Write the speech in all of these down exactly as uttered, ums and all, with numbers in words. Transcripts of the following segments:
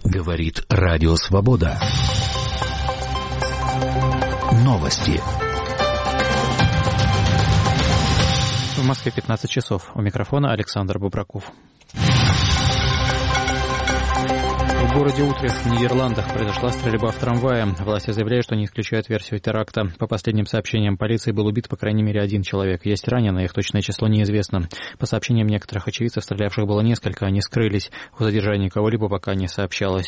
Говорит Радио Свобода. Новости. В Москве пятнадцать часов. У микрофона Александр Бубраков. В городе Утрехт в Нидерландах произошла стрельба в трамвае. Власти заявляют, что не исключают версию теракта. По последним сообщениям полиции был убит по крайней мере один человек. Есть раненые, их точное число неизвестно. По сообщениям некоторых очевидцев, стрелявших было несколько, они скрылись. О задержании кого-либо пока не сообщалось.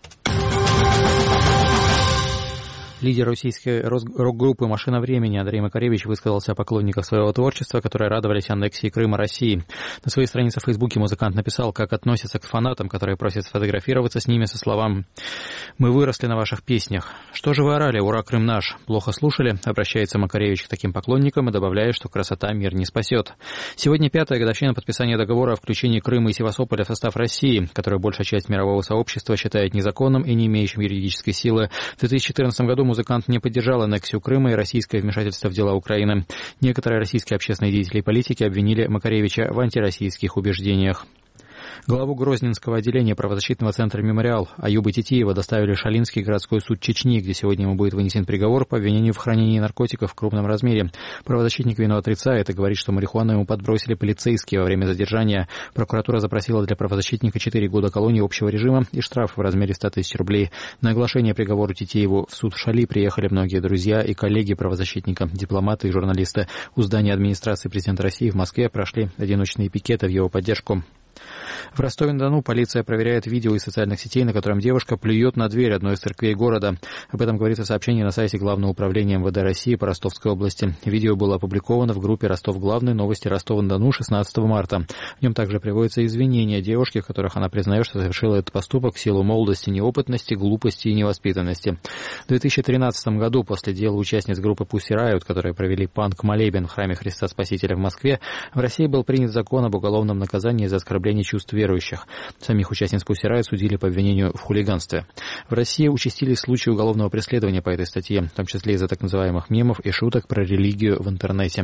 Лидер российской рок-группы «Машина времени» Андрей Макаревич высказался о поклонниках своего творчества, которые радовались аннексии Крыма России. На своей странице в Фейсбуке музыкант написал, как относится к фанатам, которые просят сфотографироваться с ними со словами «Мы выросли на ваших песнях. Что же вы орали? Ура, Крым наш! Плохо слушали?» Обращается Макаревич к таким поклонникам и добавляет, что красота мир не спасет. Сегодня пятая годовщина подписания договора о включении Крыма и Севастополя в состав России, который большая часть мирового сообщества считает незаконным и не имеющим юридической силы. В две тысячи четырнадцатом году музыкант не поддержал аннексию Крыма и российское вмешательство в дела Украины. Некоторые российские общественные деятели и политики обвинили Макаревича в антироссийских убеждениях. Главу Грозненского отделения правозащитного центра «Мемориал» Аюба Титиева доставили в Шалинский городской суд Чечни, где сегодня ему будет вынесен приговор по обвинению в хранении наркотиков в крупном размере. Правозащитник вину отрицает и говорит, что марихуану ему подбросили полицейские во время задержания. Прокуратура запросила для правозащитника четыре года колонии общего режима и штраф в размере ста тысяч рублей. На оглашение приговора Титиеву в суд в Шали приехали многие друзья и коллеги правозащитника, дипломаты и журналисты. У здания администрации президента России в Москве прошли одиночные пикеты в его поддержку. В Ростове-на-Дону полиция проверяет видео из социальных сетей, на котором девушка плюет на дверь одной из церквей города. Об этом говорится в сообщении на сайте Главного управления эм вэ дэ России по Ростовской области. Видео было опубликовано в группе «Ростов главный. Новости Ростова-на-Дону» шестнадцатого марта. В нем также приводятся извинения девушки, в которых она признает, что совершила этот поступок в силу молодости, неопытности, глупости и невоспитанности. В две тысячи тринадцатом году, после дела участниц группы Pussy Riot, которые провели панк-молебен в храме Христа Спасителя в Москве, в России был принят закон об уголовном наказании за оскорбление чувств верующих. Самих участниц Pussy Riot судили по обвинению в хулиганстве. В России участились случаи уголовного преследования по этой статье, в том числе из-за так называемых мемов и шуток про религию в интернете.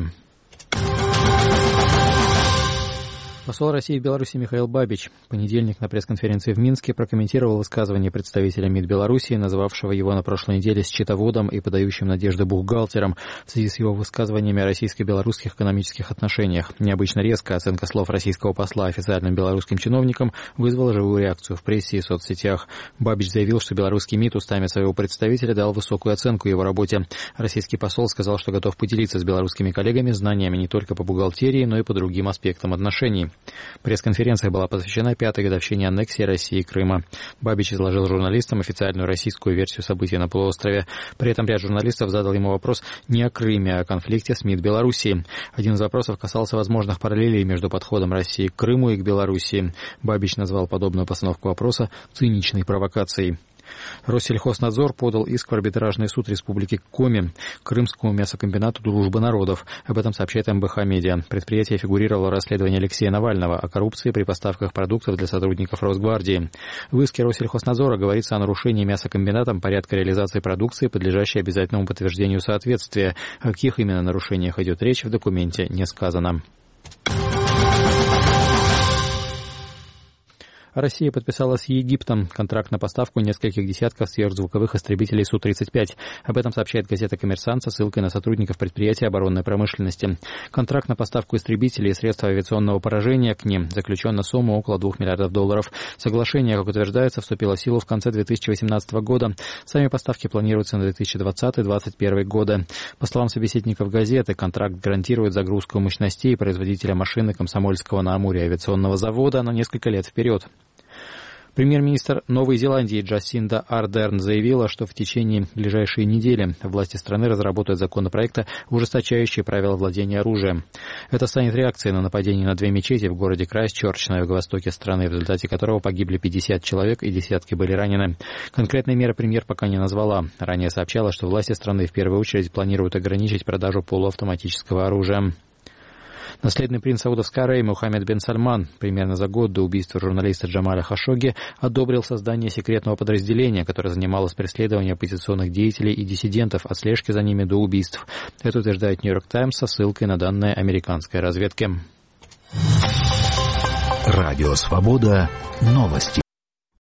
Посол России в Беларуси Михаил Бабич в понедельник на пресс-конференции в Минске прокомментировал высказывание представителя МИД Беларуси, называвшего его на прошлой неделе счетоводом и подающим надежды бухгалтером в связи с его высказываниями о российско-белорусских экономических отношениях. Необычно резкая оценка слов российского посла официальным белорусским чиновникам вызвала живую реакцию в прессе и соцсетях. Бабич заявил, что белорусский МИД устами своего представителя дал высокую оценку его работе. Российский посол сказал, что готов поделиться с белорусскими коллегами знаниями не только по бухгалтерии, но и по другим аспектам отношений. Пресс-конференция была посвящена пятой годовщине аннексии России Крыма. Бабич изложил журналистам официальную российскую версию событий на полуострове. При этом ряд журналистов задал ему вопрос не о Крыме, а о конфликте с МИД Белоруссии. Один из вопросов касался возможных параллелей между подходом России к Крыму и к Белоруссии. Бабич назвал подобную постановку вопроса циничной провокацией. Россельхознадзор подал иск в арбитражный суд Республики Коми к Крымскому мясокомбинату «Дружба народов». Об этом сообщает эм бэ ха Медиа. Предприятие фигурировало в расследовании Алексея Навального о коррупции при поставках продуктов для сотрудников Росгвардии. В иске Россельхознадзора говорится о нарушении мясокомбинатом порядка реализации продукции, подлежащей обязательному подтверждению соответствия. О каких именно нарушениях идет речь, в документе не сказано. Россия подписала с Египтом контракт на поставку нескольких десятков сверхзвуковых истребителей Су тридцать пять. Об этом сообщает газета «Коммерсант» со ссылкой на сотрудников предприятия оборонной промышленности. Контракт на поставку истребителей и средств авиационного поражения к ним заключен на сумму около двух миллиардов долларов. Соглашение, как утверждается, вступило в силу в конце две тысячи восемнадцатого года. Сами поставки планируются на две тысячи двадцатый — две тысячи двадцать первый годы. По словам собеседников газеты, контракт гарантирует загрузку мощностей производителя машины Комсомольского на Амуре авиационного завода на несколько лет вперед. Премьер-министр Новой Зеландии Джасинда Ардерн заявила, что в течение ближайшей недели власти страны разработают законопроекты, ужесточающие правила владения оружием. Это станет реакцией на нападение на две мечети в городе Крайстчерч на юго-востоке страны, в результате которого погибли пятьдесят человек и десятки были ранены. Конкретные меры премьер пока не назвала. Ранее сообщала, что власти страны в первую очередь планируют ограничить продажу полуавтоматического оружия. Наследный принц Саудовской Аравии Мухаммед бен Сальман примерно за год до убийства журналиста Джамаля Хашогги одобрил создание секретного подразделения, которое занималось преследованием оппозиционных деятелей и диссидентов от слежки за ними до убийств. Это утверждает Нью-Йорк Таймс со ссылкой на данные американской разведки. Радио Свобода. Новости.